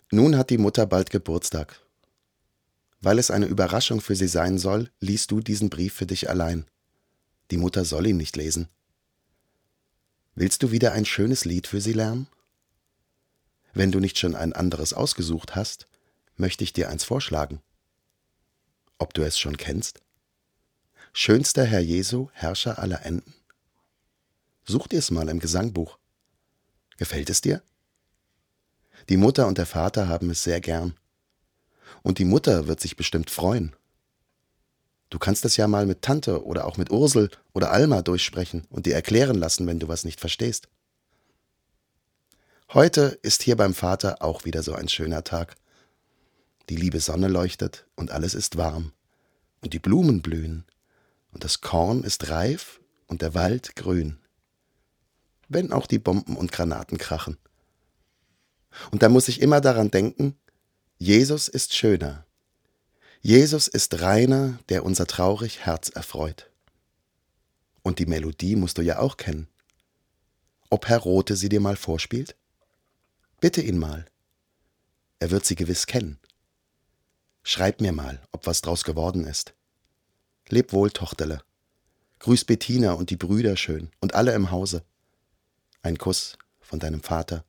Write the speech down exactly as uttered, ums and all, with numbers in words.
Nun hat die Mutter bald Geburtstag. Weil es eine Überraschung für sie sein soll, liest du diesen Brief für dich allein. Die Mutter soll ihn nicht lesen. Willst du wieder ein schönes Lied für sie lernen? Wenn du nicht schon ein anderes ausgesucht hast, möchte ich dir eins vorschlagen. Ob du es schon kennst? Schönster Herr Jesu, Herrscher aller Enden? Such dir's mal im Gesangbuch. Gefällt es dir? Die Mutter und der Vater haben es sehr gern. Und die Mutter wird sich bestimmt freuen. Du kannst es ja mal mit Tante oder auch mit Ursel oder Alma durchsprechen und dir erklären lassen, wenn du was nicht verstehst. Heute ist hier beim Vater auch wieder so ein schöner Tag. Die liebe Sonne leuchtet und alles ist warm. Und die Blumen blühen. Und das Korn ist reif und der Wald grün. Wenn auch die Bomben und Granaten krachen. Und da muss ich immer daran denken, Jesus ist schöner. Jesus ist reiner, der unser traurig Herz erfreut. Und die Melodie musst du ja auch kennen. Ob Herr Rothe sie dir mal vorspielt? Bitte ihn mal. Er wird sie gewiss kennen. Schreib mir mal, ob was draus geworden ist. Leb wohl, Tochterle. Grüß Bettina und die Brüder schön und alle im Hause. Ein Kuss von deinem Vater.